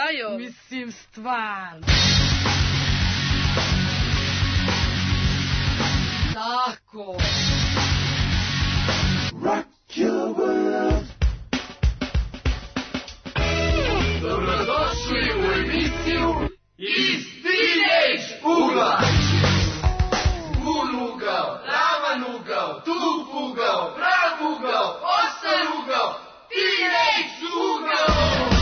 Ajo. Mislim, stvarno. Tako. Rock your world. Dobrodošli u emisiju Iz Teenage ugla. Vun ugao, ravan ugao, tup ugao, prav ugao, ostar ugao, Teenage ugao.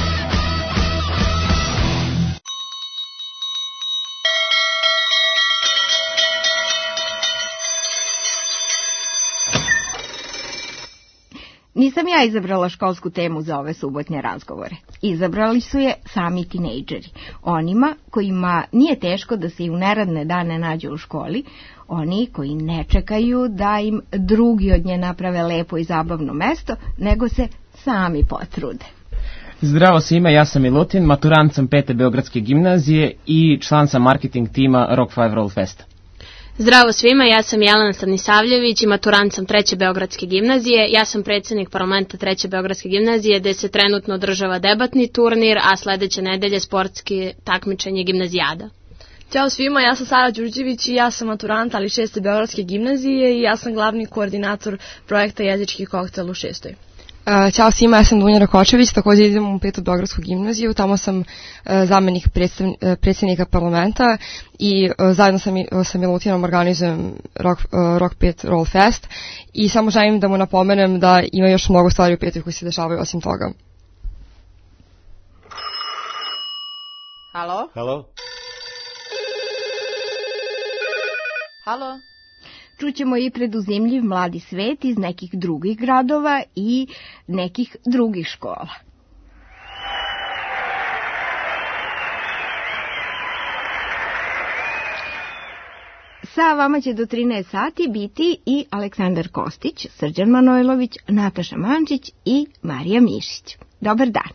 Nisam ja izabrala školsku temu za ove subotnje razgovore. Izabrali su je sami tinejdžeri. Onima kojima nije teško da se i u neradne dane nađu u školi, oni koji ne čekaju da im drugi od nje naprave lepo i zabavno mesto, nego se sami potrude. Zdravo svima, ja sam Milutin, maturant sam 5. Beogradske gimnazije i član sam marketing tima Rock 5 Roll Festa. Zdravo svima, ja sam Jelena Stanisavljević i maturant sam 3. Beogradske gimnazije. Ja sam predsjednik parlamenta 3. Beogradske gimnazije gde se trenutno održava debatni turnir, a sledeće nedelje sportski takmičenje gimnazijada. Ćao svima, ja sam Sara Đurđević i ja sam maturant, ali 6. Beogradske gimnazije i ja sam glavni koordinator projekta Jezički koktel u 6. Ćao svima, ja sam Dunja Rakočević, također idem u 5. Beogradsku gimnaziju, tamo sam zamenik predsjednika parlamenta i zajedno sa Milutinom organizujem Rock 5 Roll Fest i samo želim da mu napomenem da ima još mnogo stvari u petu koji se dešavaju osim toga. Halo? Halo? Halo? Čućemo i preduzimljiv mladi svet iz nekih drugih gradova i nekih drugih škola. Sa vama će do 13 sati biti i Aleksandar Kostić, Srđan Manojlović, Nataša Mančić i Marija Mišić. Dobar dan.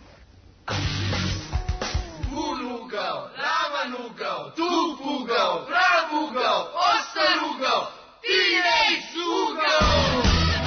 Vun ugao, ravan ugao, tup ugao, prav ugao, ostar ugao, Teenage ugao.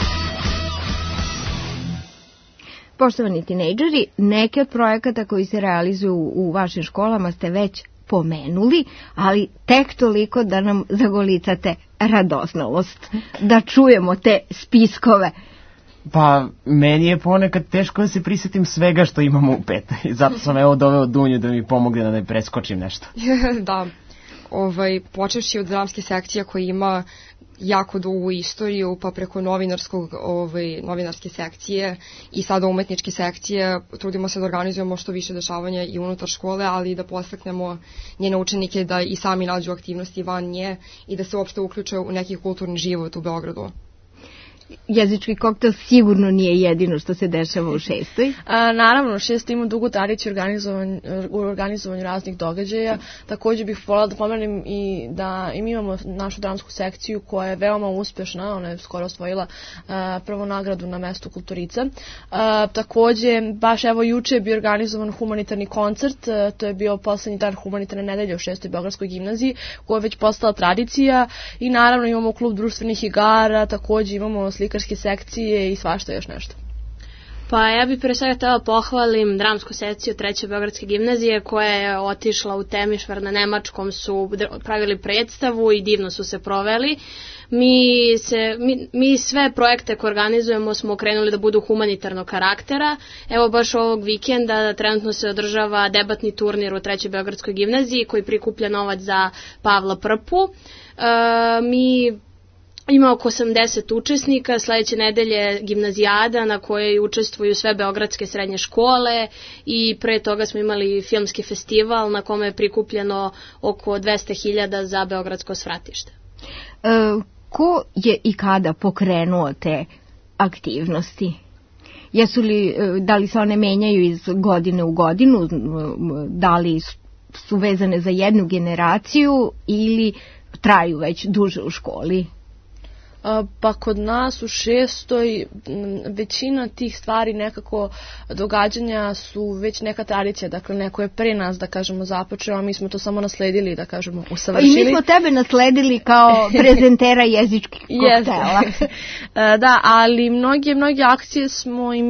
Poštovani tinejdžeri, neke od projekata koji se realizuju u vašim školama ste već pomenuli, ali tek toliko da nam zagolicate radoznalost, da čujemo te spiskove. Pa, meni je ponekad teško da se prisjetim svega što imamo u pet. Zato sam evo doveo Dunju da mi pomogne da ne preskočim nešto. Da, počevši od dramske sekcije koja ima jako dugu istoriju, pa preko novinarske sekcije i sada umetničke sekcije, trudimo se da organizujemo što više dešavanja i unutar škole, ali da podstaknemo njene učenike da i sami nađu aktivnosti van nje i da se uopšte uključe u neki kulturni život u Beogradu. Jezički koktel sigurno nije jedino što se dešava u 6. Naravno, 6. ima dugu tradiciju u organizovanju raznih događaja. Također bih voljela da pomenem i da mi imamo našu dramsku sekciju koja je veoma uspješna. Ona je skoro osvojila prvu nagradu na mestu Kulturica. Također, baš evo juče je bio organizovan humanitarni koncert. To je bio poslednji dan humanitarne nedelje u 6. Beogradskoj gimnaziji, koja je već postala tradicija. I naravno imamo klub društvenih igara, također imamo slikarske sekcije i svašta još nešto. Pa ja bih pre svega htjela pohvalim dramsku sekciju 3. Beogradske gimnazije koja je otišla u Temišvar na nemačkom, su pravili predstavu i divno su se proveli. Mi sve projekte koje organizujemo smo okrenuli da budu humanitarnog karaktera. Evo baš ovog vikenda trenutno se održava debatni turnir u 3. Beogradskoj gimnaziji koji prikuplja novac za Pavla Prpu. Ima oko 80 učesnika, sledeće nedelje gimnazijada na kojoj učestvuju sve beogradske srednje škole i pre toga smo imali filmski festival na kome je prikupljeno oko 200.000 za beogradsko svratište. Ko je i kada pokrenuo te aktivnosti? Da li se one menjaju iz godine u godinu, da li su vezane za jednu generaciju ili traju već duže u školi? Pa kod nas u 6. većina tih stvari nekako događanja su već neka tradicija, dakle neko je pre nas da kažemo započeo, a mi smo to samo nasledili da kažemo usavršili. I mi smo tebe nasledili kao prezentera jezičkih koktela. Da, ali mnoge akcije smo i mi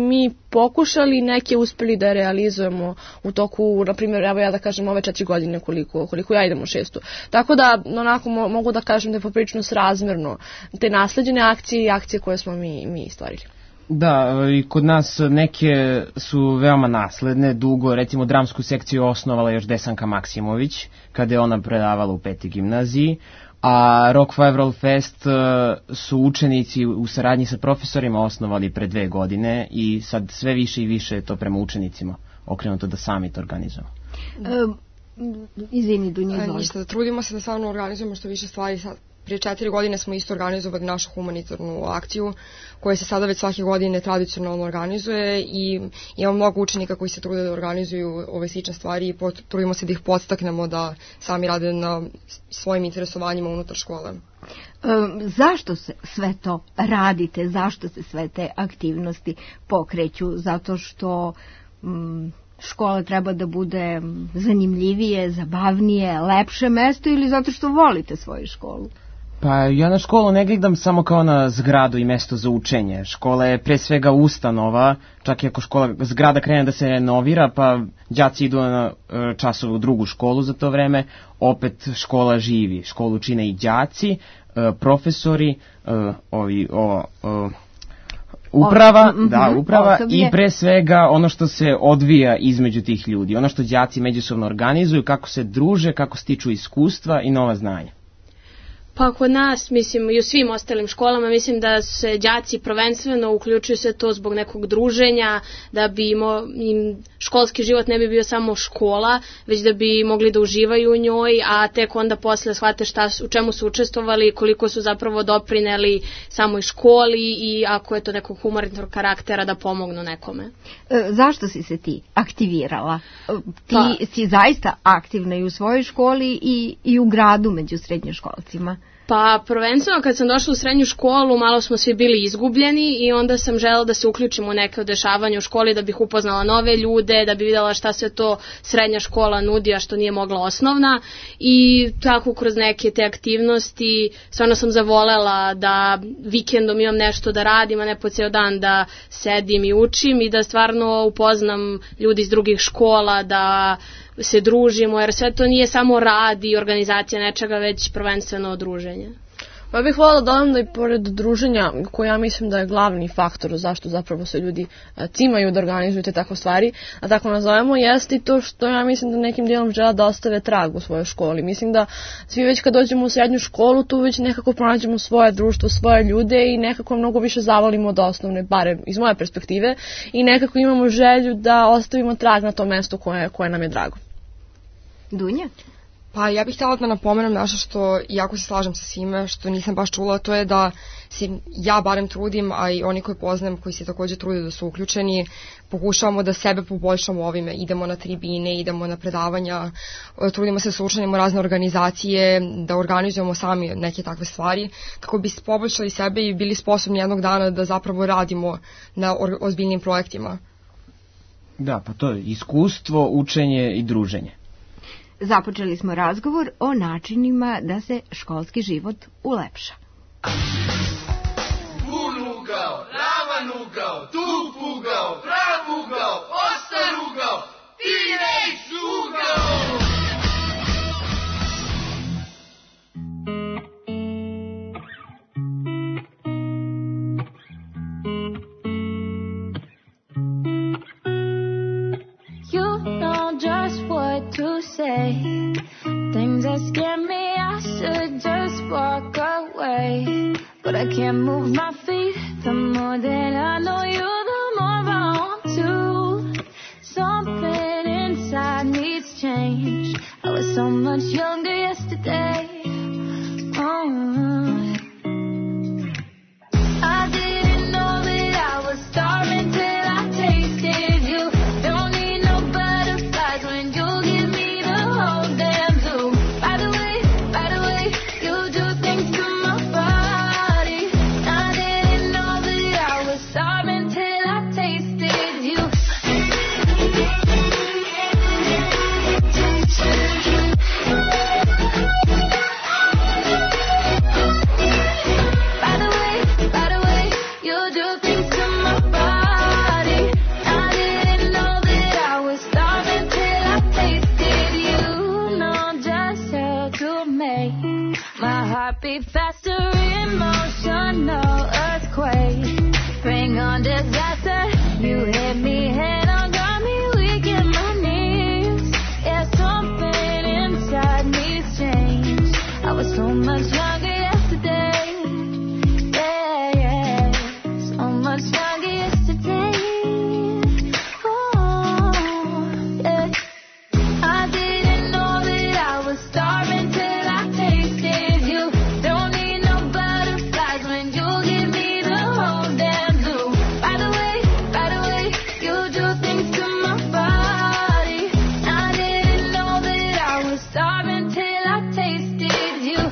pokušali, neke uspeli da realizujemo u toku, na primjer, evo ja da kažem ove 4 godine koliko ja idem u 6. Tako da onako mogu da kažem da je poprilično srazmerno te nasleđene akcije i akcije koje smo mi stvarili. Da, i kod nas neke su veoma nasledne, dugo, recimo dramsku sekciju osnovala još Desanka Maksimović, kada je ona predavala u 5. gimnaziji, a Rock 5 Roll Fest su učenici u saradnji sa profesorima osnovali pre 2 godine i sad sve više i više je to prema učenicima okrenuto da sami to organizujemo. Izvini, Dunja, izvoli. Ništa, trudimo se da stvarno organizujemo što više stvari. Prije 4 godine smo isto organizovali našu humanitarnu akciju koja se sada već svake godine tradicionalno organizuje i imamo mnogo učenika koji se trude da organizuju ove slične stvari i trudimo se da ih podstaknemo da sami rade na svojim interesovanjima unutar škole. Zašto se sve to radite? Zašto se sve te aktivnosti pokreću? Zato što škola treba da bude zanimljivije, zabavnije, lepše mesto ili zato što volite svoju školu? Pa ja na školu ne gledam samo kao na zgradu i mesto za učenje. Škola je pre svega ustanova, čak i ako zgrada krene da se renovira, pa đaci idu na časove u drugu školu za to vreme, opet škola živi. Školu čine i đaci, profesori, uprava i pre svega ono što se odvija između tih ljudi, ono što đaci međusobno organizuju, kako se druže, kako stiču iskustva i nova znanja. Pa kod nas, mislim, i u svim ostalim školama, mislim da se đaci prvenstveno uključuju se to zbog nekog druženja, da bi im školski život ne bi bio samo škola, već da bi mogli da uživaju u njoj, a tek onda posle shvate u čemu su učestvovali, koliko su zapravo doprineli samoj školi i ako je to nekog humanitarnog karaktera da pomognu nekome. Zašto si se ti aktivirala? Ti si zaista aktivna i u svojoj školi i u gradu među srednjoškolcima. Pa prvenstveno kad sam došla u srednju školu malo smo svi bili izgubljeni i onda sam želela da se uključim u neke dešavanja u školi da bih upoznala nove ljude, da bi videla šta sve to srednja škola nudi, a što nije mogla osnovna i tako kroz neke te aktivnosti stvarno sam zavolela da vikendom imam nešto da radim, a ne po ceo dan da sedim i učim i da stvarno upoznam ljudi iz drugih škola, da se družimo, jer sve to nije samo rad i organizacija nečega, već prvenstveno druženje. Pa bih voljela da dodam da i pored druženja, koje ja mislim da je glavni faktor zašto zapravo se ljudi cimaju da organizuju te takve stvari, a tako nazovemo, jeste i to što ja mislim da nekim dijelom žele da ostave trag u svojoj školi. Mislim da svi već kad dođemo u srednju školu, tu već nekako pronađemo svoje društvo, svoje ljude i nekako mnogo više zavolimo od osnovne, bare iz moje perspektive, i nekako imamo želju da ostavimo trag na tom mestu koje nam je drago. Dunja? Pa ja bih htjela da napomenem nešto što, iako se slažem sa svime, što nisam baš čula, to je da se ja barem trudim, a i oni koji poznajem, koji se također trude da su uključeni, pokušavamo da sebe poboljšamo ovime, idemo na tribine, idemo na predavanja, trudimo se da učlanimo razne organizacije, da organizujemo sami neke takve stvari, kako bi poboljšali sebe i bili sposobni jednog dana da zapravo radimo na ozbiljnim projektima. Da, pa to je iskustvo, učenje i druženje. Započeli smo razgovor o načinima da se školski život ulepša. Pun ugao, ravan ugao, tup ugao, prav ugao, ostar ugao, teenage ugao! To say things that scare me, I should just walk away, but I can't move my feet. The more that I know you, the more I want to. Something inside needs change. I was so much younger yesterday. I didn't know that I was starving till I tasted you. Don't need no butterflies when you give me the whole damn zoo. By the way, you do things to my body. I didn't know that I was starving till I tasted you. heart beat faster, emotional earthquake. Bring on disaster. You hit me head on, got me weak in my knees. Yeah, something inside me's changed. I was so much younger yesterday. Yeah, yeah. So much younger yesterday. Oh, yeah. I didn't know that I was starving till I tasted you. Don't need no butterflies when you give me the whole damn zoo. By the way, you do things to my body. I didn't know that I was starving till I tasted you.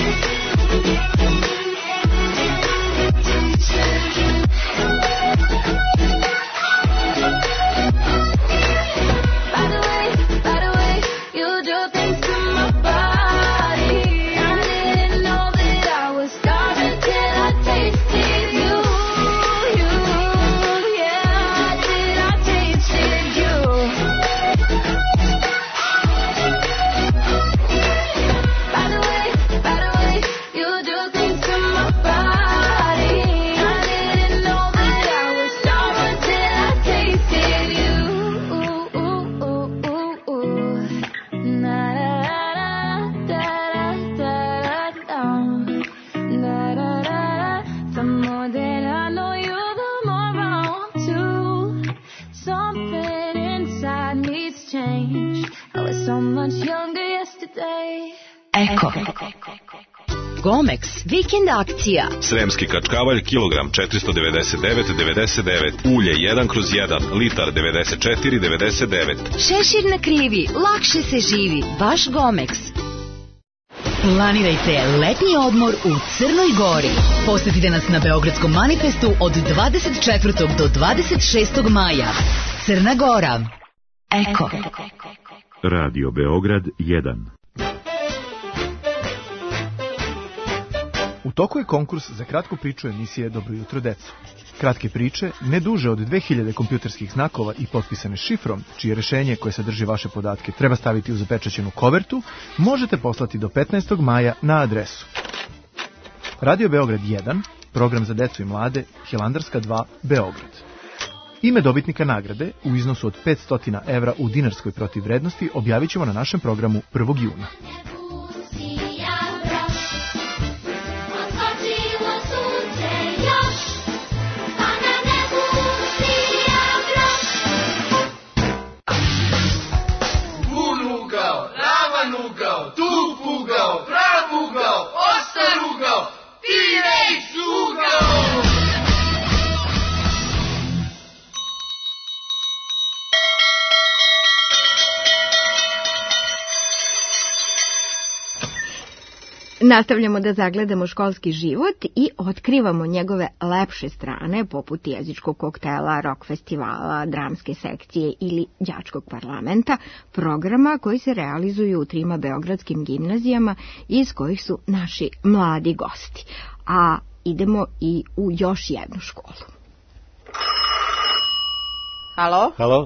By the way, you do things to my body. I didn't know that I was starving till I tasted you. Yeah, till I tasted you. By the way, you do things to my body. I didn't know that I was starving till I tasted you. Na da da da da da. The more that I know you, the more I want to. Something inside me's changed. I was so much younger yesterday. Eko. Gomex, vikend akcija. Sremski kačkavalj, kilogram 499,99. Ulje 1/1, litar 94,99. Šešir na krivi, lakše se živi. Vaš Gomex. Planirajte letnji odmor u Crnoj Gori. Posetite nas na Beogradskom manifestu od 24. do 26. maja. Crna Gora. Eko. Radio Beograd 1. U toku je konkurs za kratku priču emisije Dobro jutro deco. Kratke priče, ne duže od 2000 kompjuterskih znakova i potpisane šifrom, čije rešenje koje sadrži vaše podatke treba staviti u zapečaćenu kovertu, možete poslati do 15. maja na adresu Radio Beograd 1, program za decu i mlade, Hilandarska 2, Beograd. Ime dobitnika nagrade u iznosu od 500 evra u dinarskoj protivvrednosti objavit ćemo na našem programu 1. juna. Nastavljamo da zagledamo školski život i otkrivamo njegove lepše strane, poput jezičkog koktela, rock festivala, dramske sekcije ili đačkog parlamenta, programa koji se realizuju u 3 beogradskim gimnazijama iz kojih su naši mladi gosti. A idemo i u još jednu školu. Halo? Halo?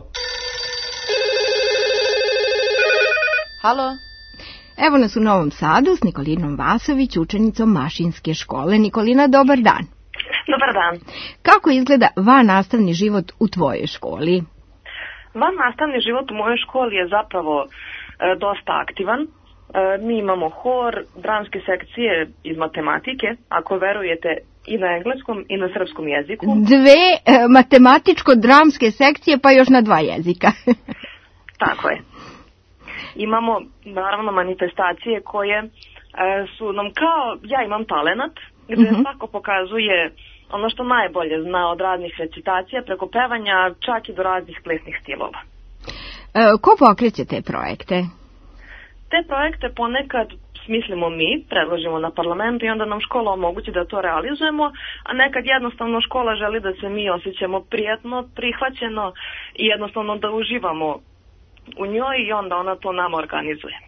Halo? Evo nas u Novom Sadu s Nikolinom Vasović, učenicom Mašinske škole. Nikolina, dobar dan. Dobar dan. Kako izgleda vannastavni život u tvojoj školi? Vannastavni život u mojoj školi je zapravo dosta aktivan. Mi imamo hor, dramske sekcije iz matematike, ako verujete, i na engleskom i na srpskom jeziku. 2 matematičko-dramske sekcije, pa još na 2 jezika. Tako je. Imamo, naravno, manifestacije koje su nam kao ja imam talenat, gde svako pokazuje ono što najbolje zna, od raznih recitacija preko pevanja, čak i do raznih plesnih stilova. Ko pokreće te projekte? Te projekte ponekad smislimo mi, predložimo na parlamentu i onda nam škola omogući da to realizujemo, a nekad jednostavno škola želi da se mi osjećamo prijatno, prihvaćeno i jednostavno da uživamo u njoj i onda ona to nama organizuje.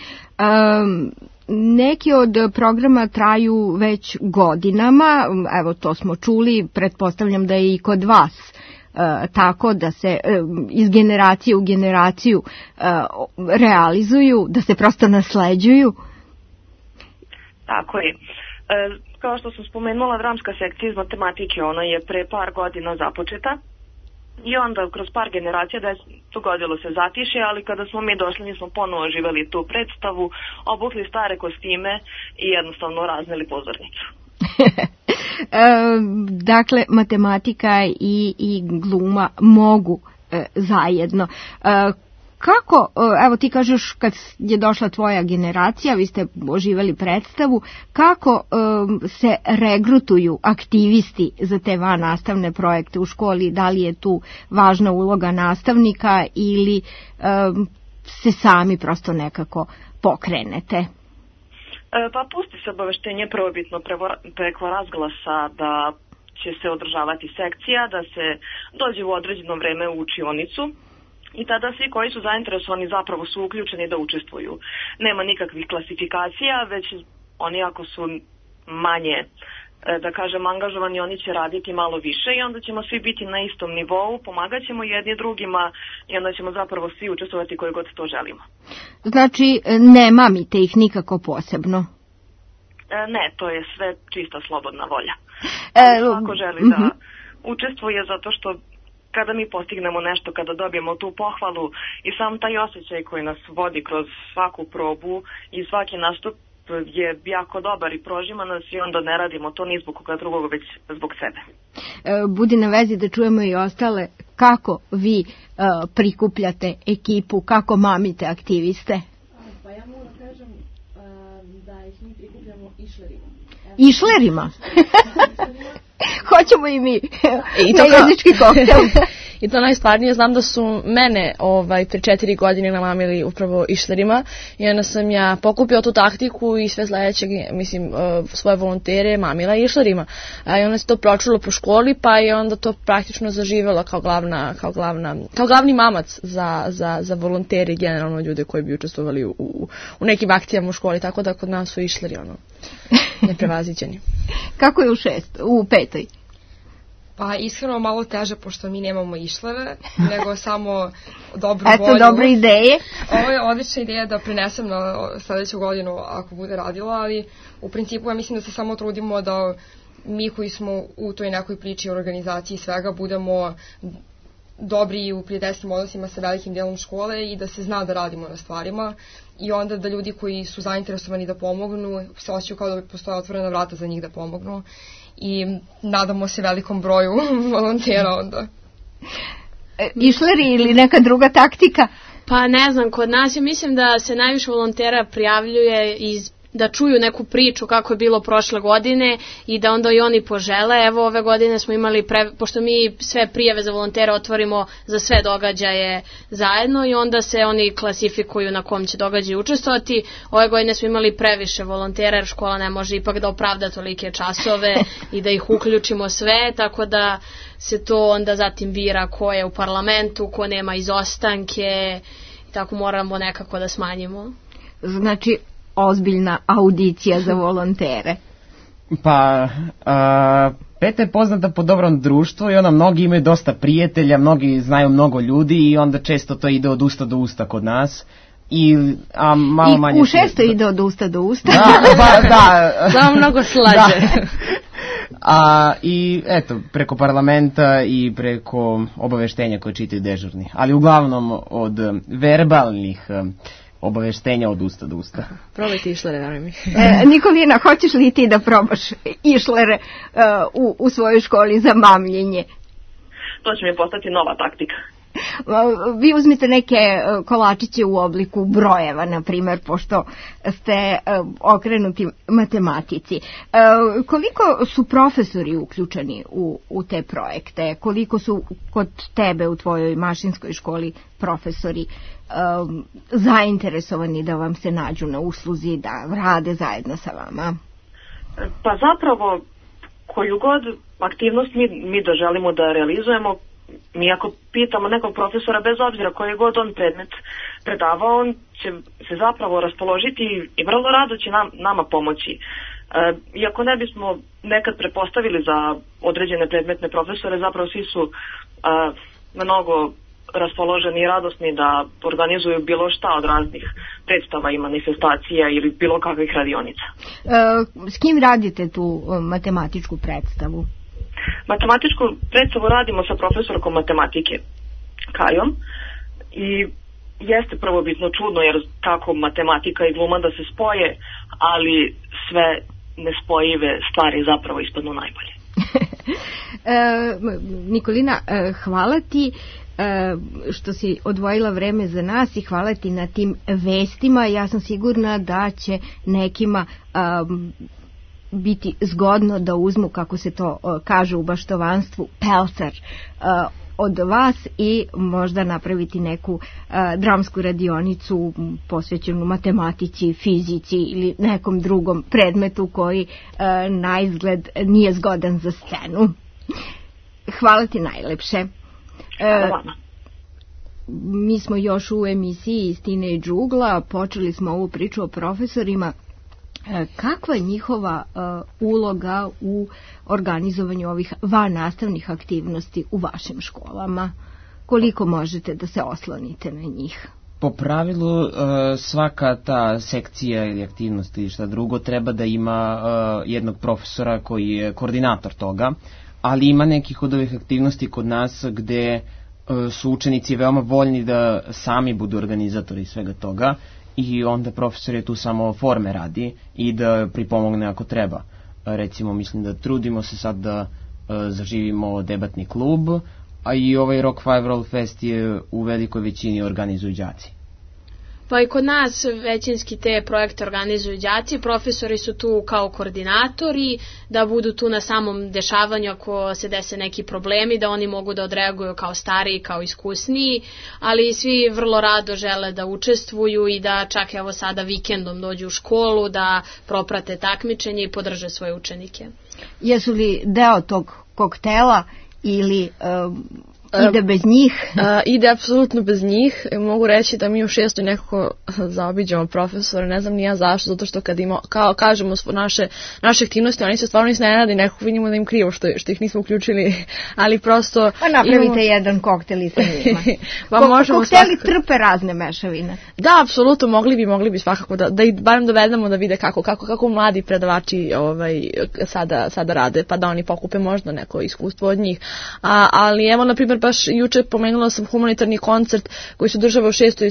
Neki od programa traju već godinama, evo to smo čuli, pretpostavljam da je i kod vas tako da se iz generacije u generaciju realizuju, da se prosto nasleđuju. Tako je. Kao što sam spomenula, dramska sekcija iz matematike, ona je pre par godina započeta i onda kroz par generacija dogodilo se zatišje, ali kada smo mi došli mi smo ponovo oživeli tu predstavu, obukli stare kostime i jednostavno razneli pozornicu. Dakle, matematika i gluma mogu zajedno. Kako, evo ti kažeš kad je došla tvoja generacija, vi ste oživeli predstavu, kako se regrutuju aktivisti za te vannastavne projekte u školi? Da li je tu važna uloga nastavnika ili se sami prosto nekako pokrenete? Pa pusti se obaveštenje prvobitno preko razglasa da će se održavati sekcija, da se dođe u određeno vreme u učionicu. I tada svi koji su zainteresovani zapravo su uključeni da učestvuju. Nema nikakvih klasifikacija, već oni ako su manje, da kažem, angažovani, oni će raditi malo više i onda ćemo svi biti na istom nivou, pomagat ćemo jedni drugima i onda ćemo zapravo svi učestvovati koji god to želimo. Znači, ne mamite ih nikako posebno? Ne, to je sve čista slobodna volja. Svako želi da učestvuje zato što kada mi postignemo nešto, kada dobijemo tu pohvalu i sam taj osjećaj koji nas vodi kroz svaku probu i svaki nastup je jako dobar i prožima nas i onda ne radimo to ni zbog koga drugog, već zbog sebe. Budi na vezi da čujemo i ostale. Kako vi prikupljate ekipu, kako mamite aktiviste? Pa ja moram kažem da ih mi prikupljamo išlerima. Išlerima? Hoćemo i mi na jezički koktel. I to najstvarnije, znam da su mene pre 4 godine namamili upravo išlerima i onda sam ja pokupio tu taktiku i sve sledećeg, mislim, svoje volontere mamila išlerima. I onda se to pročulo po školi, pa je onda to praktično zaživelo kao glavni mamac za volontere i generalno ljude koji bi učestvovali u nekim akcijama u školi, tako da kod nas su išleri neprevaziđeni. Kako je u 5. Pa iskreno malo teže, pošto mi nemamo išlere, nego samo dobru volju. Eto, dobre ideje. Ovo je odlična ideja da prinesem na sledeću godinu ako bude radila, ali u principu ja mislim da se samo trudimo da mi koji smo u toj nekoj priči, organizaciji svega, budemo dobri u prijateljskim odnosima sa velikim delom škole i da se zna da radimo na stvarima i onda da ljudi koji su zainteresovani da pomognu se osjećaju kao da postoje otvorena vrata za njih da pomognu i nadamo se velikom broju volontera onda. Išleri ili neka druga taktika? Pa ne znam, kod nas ja mislim da se najviše volontera prijavljuje da čuju neku priču kako je bilo prošle godine i da onda i oni požele. Evo ove godine smo imali, pošto mi sve prijave za volontera otvorimo za sve događaje zajedno i onda se oni klasifikuju na kom će događaju učestvovati. Ove godine smo imali previše volontera jer škola ne može ipak da opravda tolike časove i da ih uključimo sve, tako da se to onda zatim bira ko je u parlamentu, ko nema izostanke i tako moramo nekako da smanjimo. Znači, ozbiljna audicija za volontere. Pa, Peta je poznata po dobrom društvu i ona mnogi imaju dosta prijatelja, mnogi znaju mnogo ljudi i onda često to ide od usta do usta kod nas. A malo manje... I u 6. ide od usta do usta. Da. Samo mnogo slađe. I eto, preko parlamenta i preko obaveštenja koje čitaju dežurni. Ali uglavnom od verbalnih obaveštenja od usta do usta. Probajte išlere, verujem mi. Nikolina, hoćeš li ti da probaš išlere u svojoj školi za mamljenje? To će mi postati nova taktika. Vi uzmite neke kolačiće u obliku brojeva, na primjer, pošto ste okrenuti matematici. Koliko su profesori uključeni u te projekte? Koliko su kod tebe u tvojoj mašinskoj školi profesori zainteresovani da vam se nađu na usluzi, da rade zajedno sa vama? Pa zapravo, koju god aktivnost mi da želimo da realizujemo, mi ako pitamo nekog profesora, bez obzira koji god on predmet predavao, on će se zapravo raspoložiti i vrlo rado će nama pomoći. Iako ne bismo nekad prepostavili za određene predmetne profesore, zapravo svi su mnogo raspoloženi i radosni da organizuju bilo šta od raznih predstava i manifestacija ili bilo kakvih radionica. S kim radite tu matematičku predstavu? Matematičku predstavu radimo sa profesorkom matematike, Kajom, i jeste prvobitno čudno jer kako matematika i gluma da se spoje, ali sve nespojive stvari zapravo ispadnu najbolje. Nikolina, hvala ti što si odvojila vreme za nas i hvala ti na tim vestima. Ja sam sigurna da će nekima biti zgodno da uzmu, kako se to kaže u baštovanstvu, pelcer od vas i možda napraviti neku dramsku radionicu posvećenu matematici, fizici ili nekom drugom predmetu koji na izgled nije zgodan za scenu. Hvala ti najlepše. Mi smo još u emisiji iz Teenage ugla, počeli smo ovu priču o profesorima. Kakva je njihova uloga u organizovanju ovih vannastavnih aktivnosti u vašim školama? Koliko možete da se oslonite na njih? Po pravilu svaka ta sekcija ili aktivnost ili šta drugo treba da ima jednog profesora koji je koordinator toga, ali ima nekih od ovih aktivnosti kod nas gde su učenici veoma voljni da sami budu organizatori svega toga i onda profesor je tu samo forme radi i da pripomogne ako treba. Recimo, mislim da trudimo se sad da zaživimo debatni klub, a i ovaj Rock 5 Roll Fest je u velikoj većini organizuju đaci. Pa i kod nas većinski te projekte organizuju đaci, profesori su tu kao koordinatori, da budu tu na samom dešavanju ako se dese neki problemi, da oni mogu da odreaguju kao stariji, kao iskusniji, ali svi vrlo rado žele da učestvuju i da čak evo sada vikendom dođu u školu, da proprate takmičenje i podrže svoje učenike. Jesu li deo tog koktela ili ide bez njih? Ide apsolutno bez njih. Mogu reći da mi u 6. nekako zaobiđamo profesore, ne znam ni ja zašto, zato što kad kažemo naše aktivnosti, oni se stvarno ne radi, nekako vidimo da im krivo što ih nismo uključili, ali prosto... Pa napravite jedan koktel i sa njima. Kokteli trpe razne mešavine. Da, apsolutno, mogli bi svakako da ih barem dovedemo da vide kako mladi predavači sada rade, pa da oni pokupe možda neko iskustvo od njih. Ali evo, na primjer, baš juče pomenula sam humanitarni koncert koji se održava u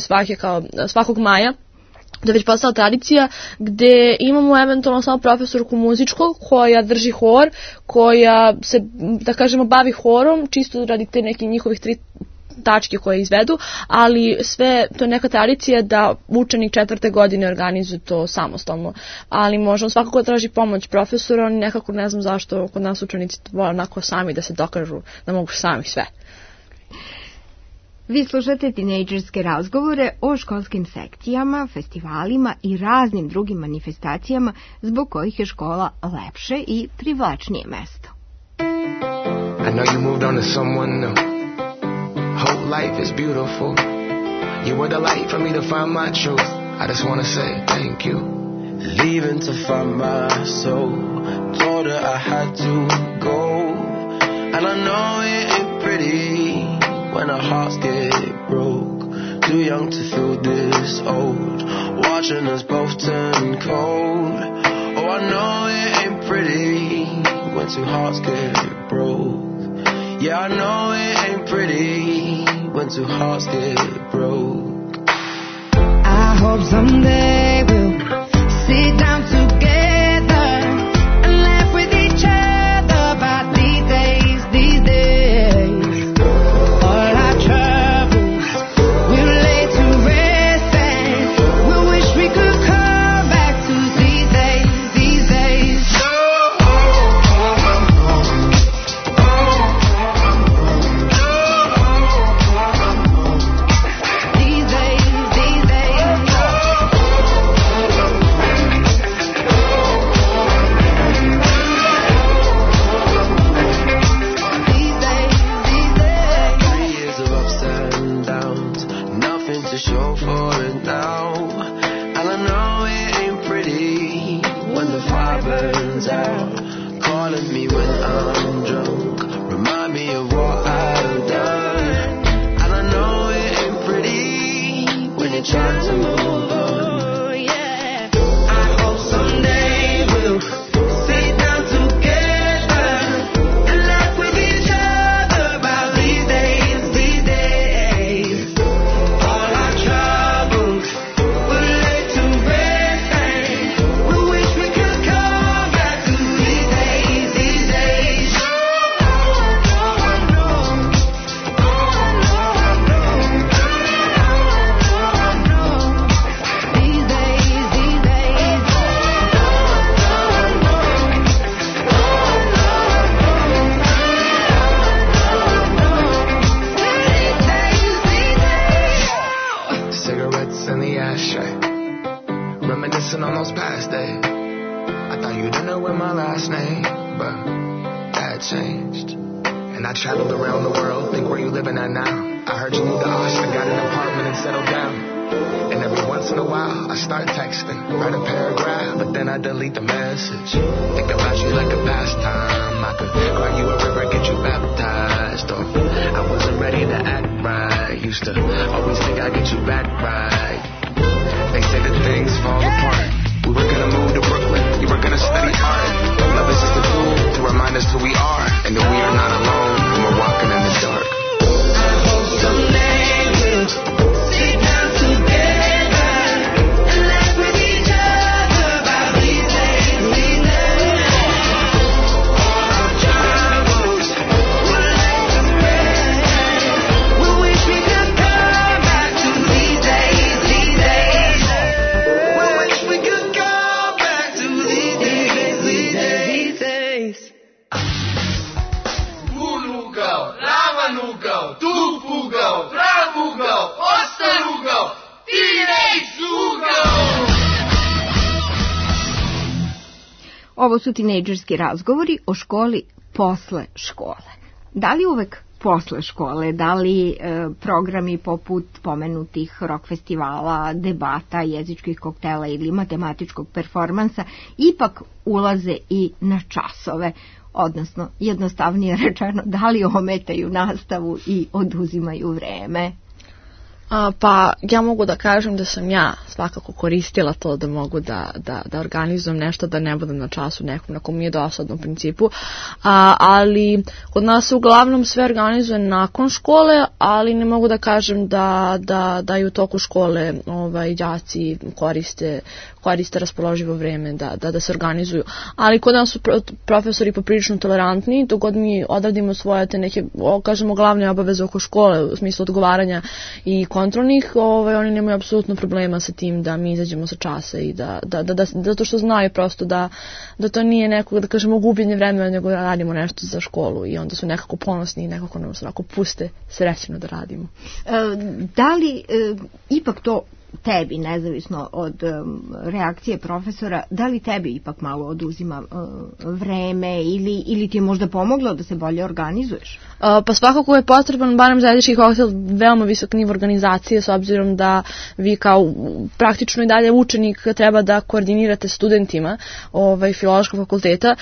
6. svakog maja. Da je već postala tradicija, gde imamo eventualno samo profesorku muzičkog koja drži hor, koja se, da kažemo, bavi horom, čisto radi te neke njihovih 3 tačke koje izvedu, ali sve to je neka tradicija da učenik 4. godine organizuje to samostalno, ali možemo svakako traži pomoć profesora, oni nekako, ne znam zašto, kod nas učenici vole onako sami da se dokažu da mogu sami sve. Vi slušate tinejdžerske razgovore o školskim sekcijama, festivalima i raznim drugim manifestacijama zbog kojih je škola lepše i privlačnije mesto. I know you moved on to someone new. Hope life is beautiful. You were the light for me to find my truth. I just want to say thank you. Leaving to find my soul. Told her I had to go. And I know it ain't pretty when our hearts get broke. Too young to feel this old. Watching us both turn cold. Oh, I know it ain't pretty when 2 hearts get broke. Yeah, I know it ain't pretty when 2 hearts get broke. I hope someday we'll sit down together and laugh with each other about these days, these days. All our troubles we'll lay to rest and we'll wish we could come back to these days, these days. Show for it now. And I know it ain't pretty when the fire burns out. Calling me when I'm drunk, remind me of what I've done. And I know name, but that changed. And I traveled around the world, think where you living at now. I heard you moved to Austin, got an apartment and settled down. And every once in a while, I start texting, write a paragraph, but then I delete the message. Think about you like a pastime. I could cry you a river, get you baptized. Or I wasn't ready to act right. Used to always think I'd get you back right. They say that things fall apart. We were gonna move to Brooklyn, you were gonna study art. Love is just a tool to remind us who we are, and that we are not alone when we're walking in the dark. I hope someday we'll sit down together and laugh with each other about these days we love. All our troubles will let us rest. We wish we could come back to these days, these days. We wish we could come back to these days, these days, these days. Ugao, ravan ugao, dug ugao, prav ugao, ostar ugao, teenage ugao. Ovo su tinejdžerski razgovori o školi posle škole. Da li uvek posle škole, da li programi poput pomenutih rock festivala, debata, jezičkih koktela ili matematičkog performansa ipak ulaze i na časove, odnosno jednostavnije rečeno, da li ometaju nastavu i oduzimaju vreme? Pa ja mogu da kažem da sam ja svakako koristila to da mogu da organizujem nešto, da ne budem na času nekom na kom mi je dosadno u principu, ali kod nas se uglavnom sve organizuje nakon škole, ali ne mogu da kažem da i u toku škole đaci koriste raspoloživo vreme da se organizuju. Ali kod nas su profesori poprilično tolerantni, dok god mi odradimo svoje te neke, kažemo, glavne obaveze oko škole, u smislu odgovaranja i kontrolnih, oni nemaju apsolutno problema sa tim da mi izađemo sa časa i zato što znaju prosto da to nije neko, da kažemo, gubljenje vremena, nego da radimo nešto za školu i onda su nekako ponosni i nekako nam onako puste srećno da radimo. Da li ipak to tebi, nezavisno od reakcije profesora, da li tebi ipak malo oduzima vreme ili ti je možda pomoglo da se bolje organizuješ? Pa svakako je potreban, barem zajednički koktel, veoma visok nivo organizacije, s obzirom da vi kao praktično i dalje učenik treba da koordinirate studentima filološkog fakulteta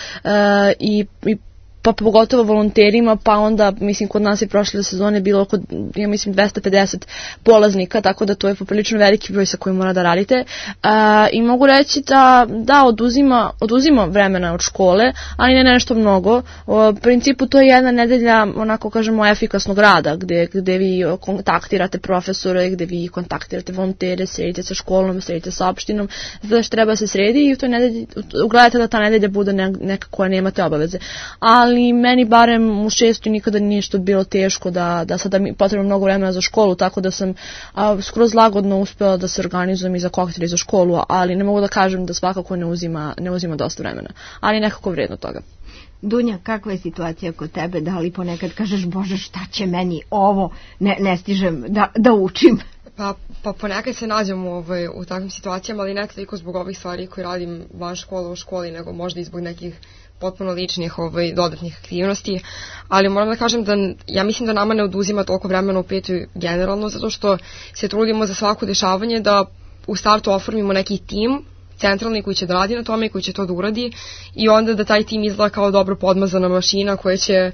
i pa pogotovo volonterima, pa onda, mislim, kod nas je prošle sezone bilo oko, ja mislim, 250 polaznika, tako da to je poprilično veliki broj sa kojim mora da radite. I mogu reći da oduzima vremena od škole, ali ne nešto mnogo. U principu to je jedna nedelja, onako kažemo, efikasnog rada, gde vi kontaktirate profesore, gde vi kontaktirate volontere, sredite sa školom, sredite sa opštinom, zato što treba se sredi i u toj nedelji, ugledajte da ta nedelja bude neka koja nemate obaveze. Ali meni barem u 6. nikada nije što bilo teško da sada mi potrebno mnogo vremena za školu, tako da sam skroz lagodno uspela da se organizujem i za koktel i za školu, ali ne mogu da kažem da svakako ne uzima dosta vremena, ali nekako vredno toga. Dunja, kakva je situacija kod tebe? Da li ponekad kažeš, Bože, šta će meni ovo, ne stižem da učim? Pa ponekad se nađem u takvim situacijama, ali ne toliko zbog ovih stvari koje radim van škole u školi, nego možda i zbog nekih potpuno ličnih dodatnih aktivnosti, ali moram da kažem da ja mislim da nama ne oduzima toliko vremena u petoj generalno, zato što se trudimo za svako dešavanje da u startu oformimo neki tim centralni koji će da radi na tome i koji će to da uradi i onda da taj tim izgleda kao dobro podmazana mašina koja će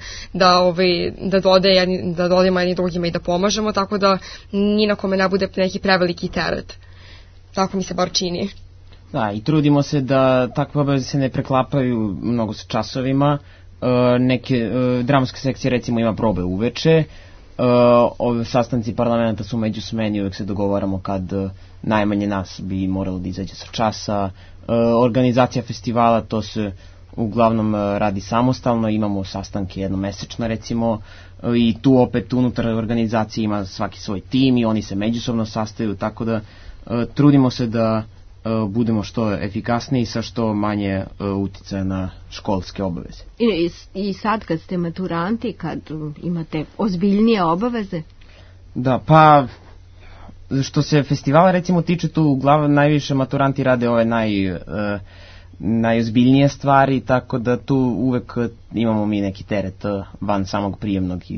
da dodajemo jedni drugima i da pomažemo, tako da ni na kome ne bude neki preveliki teret. Tako mi se bar čini. Da, i trudimo se da takve obaveze se ne preklapaju mnogo sa časovima. Neke dramske sekcije recimo ima probe uveče. Sastanci parlamenta su međusmeni, uvek se dogovaramo kad najmanje nas bi moralo da izađe sa časa. Organizacija festivala, to se uglavnom radi samostalno, imamo sastanke jednomesečno recimo i tu opet unutar organizacije ima svaki svoj tim i oni se međusobno sastaju, tako da trudimo se da budemo što efikasniji sa što manje uticaja na školske obaveze. I sad kad ste maturanti, kad imate ozbiljnije obaveze? Da, pa što se festivala recimo tiče, tu uglavnom najviše maturanti rade ove najozbiljnije stvari, tako da tu uvek imamo mi neki teret van samog prijemnog i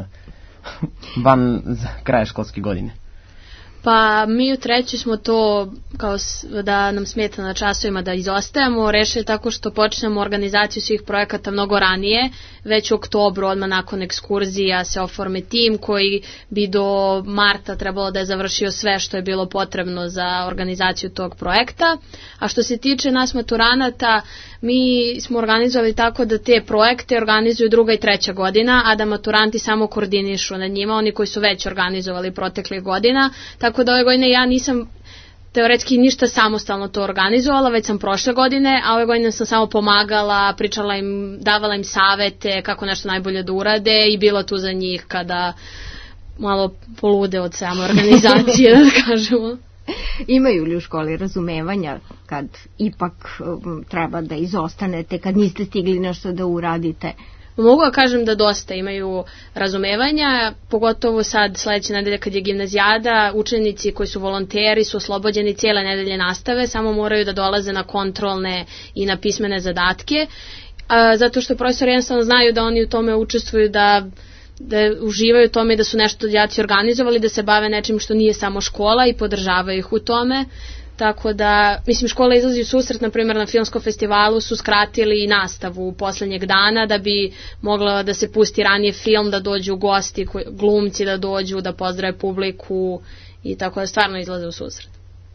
van kraja školske godine. Pa mi u trećoj smo to, kao da nam smeta na časovima da izostajemo, rešili tako što počnemo organizaciju svih projekata mnogo ranije, već u oktobru, odmah nakon ekskurzija se oforme tim koji bi do marta trebalo da je završio sve što je bilo potrebno za organizaciju tog projekta. A što se tiče nas maturanata, mi smo organizovali tako da te projekte organizuju 2. i 3. godina, a da maturanti samo koordinišu na njima, oni koji su već organizovali proteklih godina, tako da ove godine ja nisam teoretski ništa samostalno to organizovala, već sam prošle godine, a ove godine sam samo pomagala, pričala im, davala im savete kako nešto najbolje da urade i bila tu za njih kada malo polude od same organizacije, da kažemo. Imaju li u školi razumevanja kad ipak treba da izostanete, kad niste stigli nešto da uradite? Mogu da kažem da dosta imaju razumevanja, pogotovo sad sledeće nedelje kad je gimnazijada, učenici koji su volonteri su oslobođeni cijele nedelje nastave, samo moraju da dolaze na kontrolne i na pismene zadatke, zato što profesori jednostavno znaju da oni u tome učestvuju, da uživaju u tome i da su nešto đaci organizovali, da se bave nečim što nije samo škola i podržavaju ih u tome. Tako da, mislim, škola izlazi u susret, na primjer na filmskom festivalu su skratili nastavu poslednjeg dana da bi mogla da se pusti ranije film, da dođu gosti, glumci da dođu, da pozdrave publiku i tako da stvarno izlaze u susret.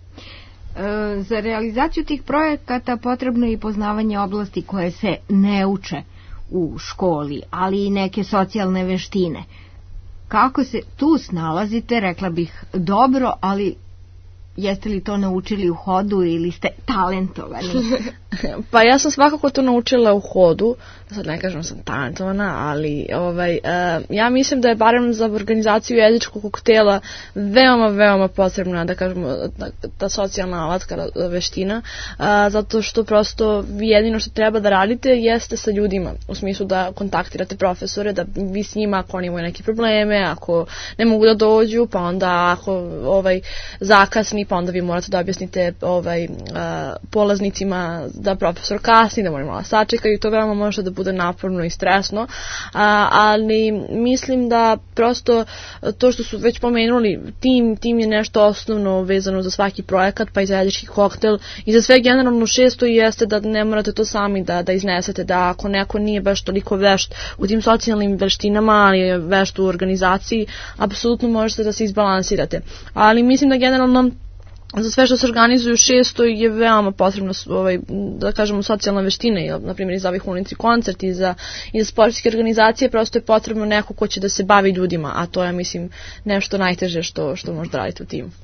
Za realizaciju tih projekata potrebno je i poznavanje oblasti koje se ne uče u školi, ali i neke socijalne veštine. Kako se tu snalazite, rekla bih dobro, ali jeste li to naučili u hodu ili ste talentovani? Pa ja sam svakako to naučila u hodu, sad ne kažem sam talentovana, ali ja mislim da je barem za organizaciju jezičkog koktela veoma potrebna, da kažemo, ta socijalna alatska veština, zato što prosto vi jedino što treba da radite jeste sa ljudima, u smislu da kontaktirate profesore, da vi s njima, ako oni imaju neke probleme, ako ne mogu da dođu, pa onda ako zakasni, pa onda vi morate da objasnite polaznicima da profesor kasni, da moraju malo sačekaju, to veoma može da bude naporno i stresno, ali mislim da prosto to što su već pomenuli, tim je nešto osnovno vezano za svaki projekat, pa i za jezički koktel i za sve generalno šesto jeste da ne morate to sami da iznesete, da ako neko nije baš toliko vešt u tim socijalnim veštinama, ali je vešt u organizaciji, apsolutno možete da se izbalansirate. Ali mislim da generalno za sve što se organizuju šesto je veoma potrebno, da kažemo, socijalna veština, na primjer iz ovih ulici koncerti i za sportske organizacije, prosto je potrebno neko ko će da se bavi ljudima, a to je, mislim, nešto najteže što možda radite u timu.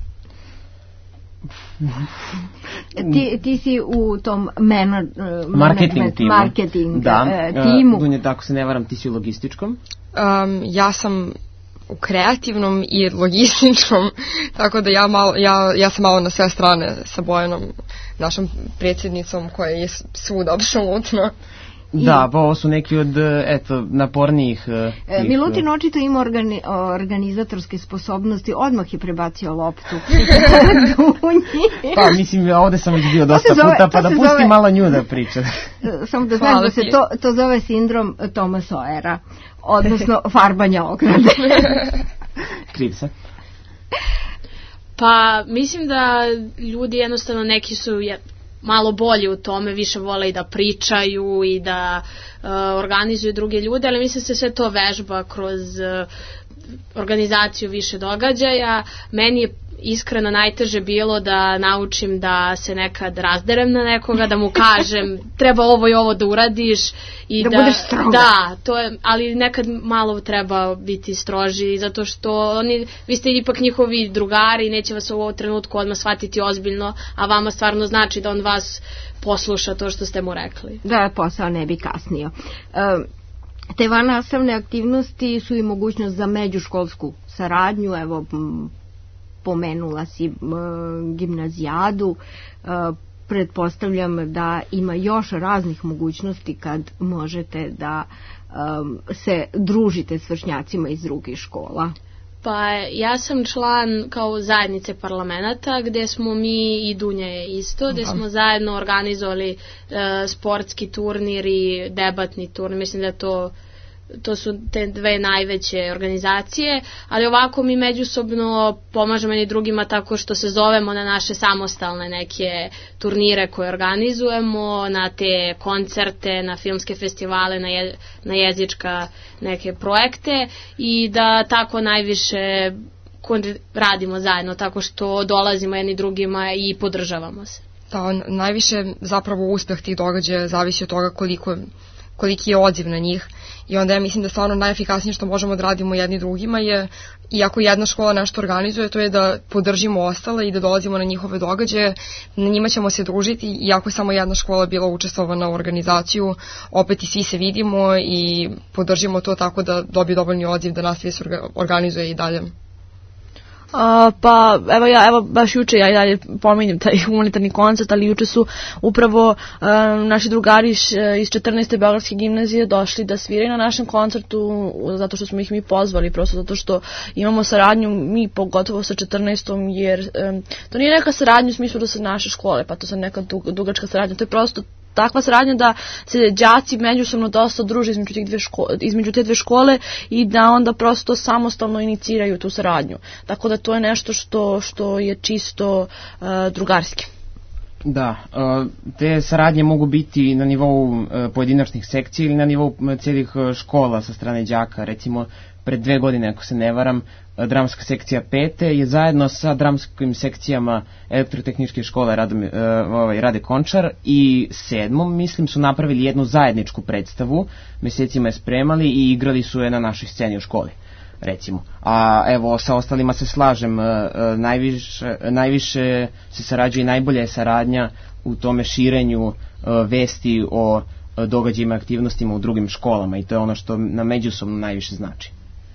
Ti si u tom marketing timu. Dunja, tako se ne varam, ti si u logističkom? Ja sam u kreativnom i logističnom, tako da ja sam malo na sve strane sa Bojanom, našom predsjednicom koja je svuda apsolutno. Da, pa ovo su neki od napornijih. Milutin očito ima organizatorske sposobnosti, odmah je prebacio loptu. Pa mislim, ovde sam već bio dosta puta, pa da pusti malo nju da priča. Samo da znaš da se to zove sindrom Toma Sawyera, odnosno farbanja ograde. Kriv se. Pa mislim da ljudi jednostavno neki su malo bolji u tome, više vole i da pričaju i da organizuju druge ljude, ali mislim se sve to vežba kroz organizaciju više događaja. Meni je iskreno najteže bilo da naučim da se nekad razderem na nekoga, da mu kažem treba ovo i ovo da uradiš i da budeš stroga. Da, to je, ali nekad malo treba biti stroži, zato što vi ste ipak njihovi drugari i neće vas u ovom trenutku odmah shvatiti ozbiljno, a vama stvarno znači da on vas posluša to što ste mu rekli. Da, posao ne bi kasnio. Te vannastavne aktivnosti su i mogućnost za međuškolsku saradnju, evo pomenula si gimnazijadu, pretpostavljam da ima još raznih mogućnosti kad možete da se družite s vršnjacima iz drugih škola. Pa ja sam član kao zajednice parlamenta gde smo mi i Dunja je isto, gde smo zajedno organizovali sportski turnir i debatni turnir, mislim da to su te dve najveće organizacije, ali ovako mi međusobno pomažemo jedni drugima tako što se zovemo na naše samostalne neke turnire koje organizujemo, na te koncerte, na filmske festivale, na jezička neke projekte i da tako najviše radimo zajedno, tako što dolazimo jedni drugima i podržavamo se. Da, najviše zapravo uspeh tih događaja zavisi od toga koliki je odziv na njih i onda ja mislim da stvarno najefikasnije što možemo da radimo jedni drugima je, iako jedna škola nešto organizuje, to je da podržimo ostale i da dolazimo na njihove događaje, na njima ćemo se družiti, iako je samo jedna škola bila učestvovana u organizaciju, opet i svi se vidimo i podržimo to tako da dobije dovoljni odziv da nastavi se organizuje i dalje. Pa evo baš juče ja i dalje pominjem taj humanitarni koncert, ali juče su upravo naši drugari iz 14. Beogradske gimnazije došli da sviraju na našem koncertu zato što smo ih mi pozvali, prosto zato što imamo saradnju mi pogotovo sa 14. jer to nije neka saradnja u smislu da su naše škole, pa to je neka dugačka saradnja, to je prosto takva saradnja da se đaci međusobno dosta druže između te dve škole i da onda prosto samostalno iniciraju tu saradnju. Tako da to je nešto što je čisto drugarski. Da, te saradnje mogu biti na nivou pojedinačnih sekcija ili na nivou celih škola sa strane đaka. Recimo, pred 2 godine, ako se ne varam, dramska sekcija 5. je zajedno sa dramskim sekcijama elektrotehničke škole Rade Končar i 7. mislim su napravili jednu zajedničku predstavu, mesecima je spremali i igrali su je na našoj sceni u školi, recimo. A evo, sa ostalima se slažem, najviše se sarađuje i najbolja je saradnja u tome širenju vesti o događajima i aktivnostima u drugim školama i to je ono što nam međusobno najviše znači.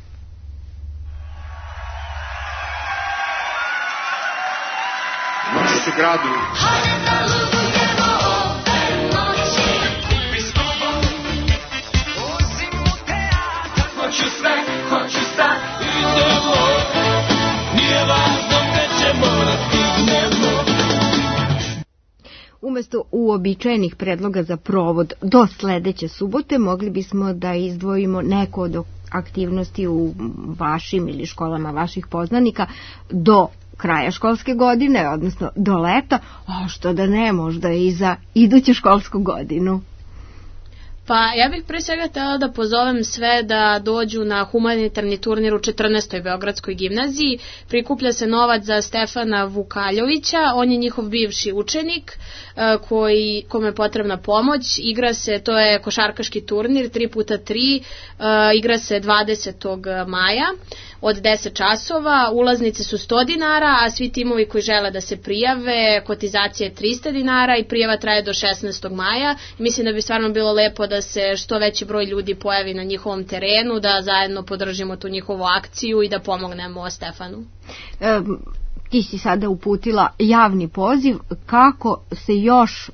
Noći se gradu. Hoću sve, idemo. Nije važno gde ćemo da stignemo. Umesto uobičajenih predloga za provod do sledeće subote mogli bismo da izdvojimo neko od aktivnosti u vašim ili školama vaših poznanika do kraja školske godine, odnosno do leta, a što da ne, možda i za iduću školsku godinu. Pa ja bih pre svega htela da pozovem sve da dođu na humanitarni turnir u 14. Beogradskoj gimnaziji. Prikuplja se novac za Stefana Vukaljovića, on je njihov bivši učenik kome je potrebna pomoć. Igra se, to je košarkaški turnir 3x3, igra se 20. maja od 10 časova, ulaznice su 100 dinara, a svi timovi koji žele da se prijave, kotizacija je 300 dinara i prijava traje do 16. maja. Mislim da bi stvarno bilo lepo da se što veći broj ljudi pojavi na njihovom terenu, da zajedno podržimo tu njihovu akciju i da pomognemo Stefanu. Ti si sada uputila javni poziv, kako se još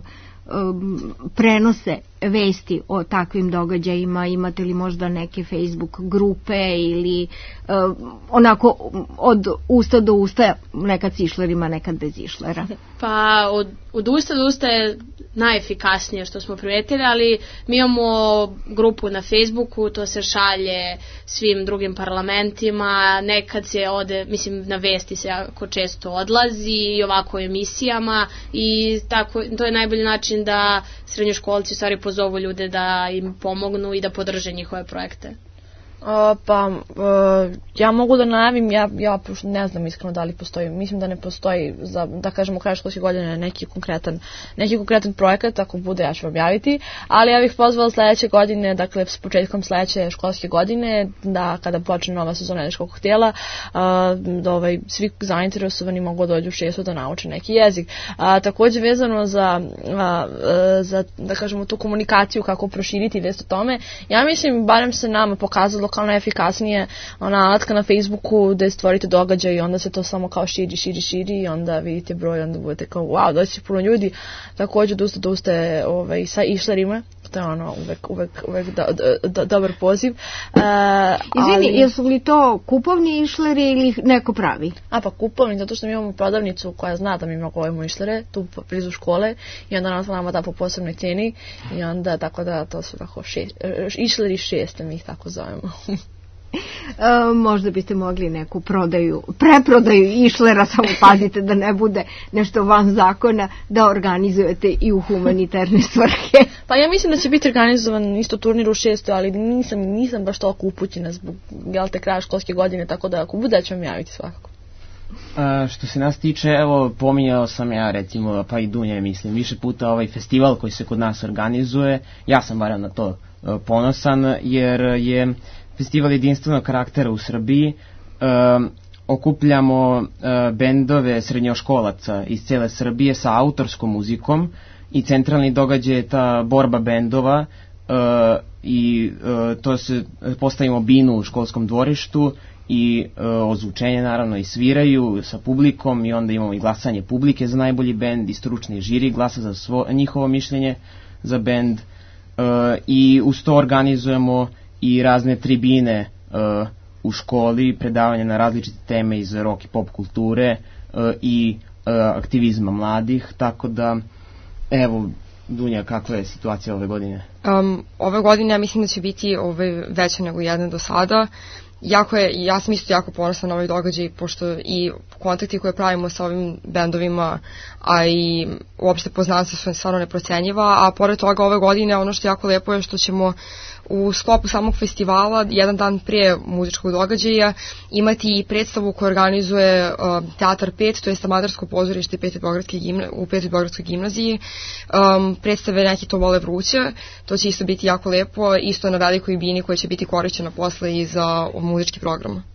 prenose vesti o takvim događajima, imate li možda neke Facebook grupe ili onako od usta do usta, nekad s išlerima, nekad bez išlera? Pa od usta do usta je najefikasnije što smo primetili, ali mi imamo grupu na Facebooku, to se šalje svim drugim parlamentima, nekad se ode, mislim na vesti se jako često odlazi i ovako emisijama i tako, to je najbolji način da srednjoškolci u stvari pozovu ljude da im pomognu i da podrže njihove projekte. Ja mogu da najavim, ja ne znam iskreno da li postoji, mislim da ne postoji za, da kažemo, kraj školske godine neki konkretan projekat, ako bude ja ću vam javiti, ali ja bih pozvala sledeće godine, dakle s početkom sledeće školske godine, da kada počne nova sezona jezičkog koktela, svi zainteresovani mogu dođu u 6. da nauče neki jezik. Takođe vezano za da kažemo tu komunikaciju, kako proširiti vest o tome, ja mislim, barem se nama pokazalo kao najefikasnije ona alatka na Facebooku gde stvorite događaj i onda se to samo kao širi i onda vidite broj, onda budete kao wow, doći puno ljudi. Takođe dosta sa išlerima, to je ono uvek dobar poziv. Izvini, jesu li to kupovni išleri ili neko pravi? Pa kupovni, zato što mi imamo prodavnicu koja zna da mi kovimo išlere, tu blizu škole, i onda nas nama da po posebnoj cijeni, i onda tako da to su tako išleri 6, mi ih tako zovemo. Možda biste mogli neku preprodaju išlera, samo pazite da ne bude nešto van zakona, da organizujete i u humanitarne svrhe. Pa ja mislim da će biti organizovan isto turnir u 6. ali nisam baš toliko upućena zbog kraja školske godine, tako da ako bude ću vam javiti svakako. Što se nas tiče, evo, pominjao sam ja, recimo, pa i Dunja, mislim, više puta ovaj festival koji se kod nas organizuje. Ja sam barem na to ponosan, jer je festival jedinstvenog karaktera u Srbiji. Okupljamo bendove srednjoškolaca iz cele Srbije sa autorskom muzikom i centralni događaj je ta borba bendova i to se postavimo binu u školskom dvorištu i ozvučenje naravno i sviraju sa publikom, i onda imamo i glasanje publike za najbolji bend i stručni žiri glasa za njihovo mišljenje za bend, i uz to organizujemo i razne tribine u školi, predavanja na različite teme iz rock i pop kulture i aktivizma mladih, tako da evo, Dunja, kakva je situacija ove godine? Ove godine ja mislim da će biti veća nego jedna do sada. Ja sam isto jako ponosna na ovaj događaj, pošto i kontakti koje pravimo sa ovim bendovima, a i uopšte poznanstvo su stvarno neprocenjiva, a pored toga ove godine ono što je jako lepo je što ćemo u sklopu samog festivala, jedan dan prije muzičkog događaja, imati i predstavu koju organizuje Teatar 5, to je amatersko pozorište u 5. Beogradskoj gimnaziji. Predstave Neki to vole vruće, to će isto biti jako lepo, isto na velikoj bini koja će biti korišćena posle i za muzički program.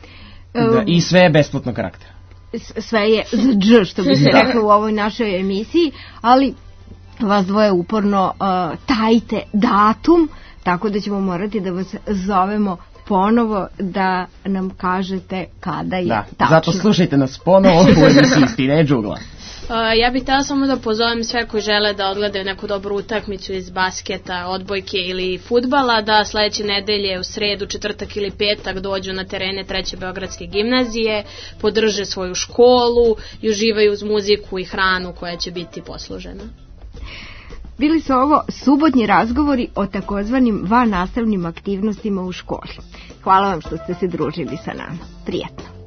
I sve je besplatnog karaktera. Sve je za dž, što bi se reklo u ovoj našoj emisiji, ali vas dvoje uporno tajite datum, tako da ćemo morati da vas zovemo ponovo da nam kažete kada je tačno. Zato slušajte nas ponovo u emisiji Stine Džugla. Ja bih htjela samo da pozovem sve koji žele da odgledaju neku dobru utakmicu iz basketa, odbojke ili fudbala, da sledeće nedelje u sredu, četvrtak ili petak dođu na terene 3. Beogradske gimnazije, podrže svoju školu i uživaju uz muziku i hranu koja će biti poslužena. Bili su ovo subotnji razgovori o takozvanim vannastavnim aktivnostima u školi. Hvala vam što ste se družili sa nama. Prijetno.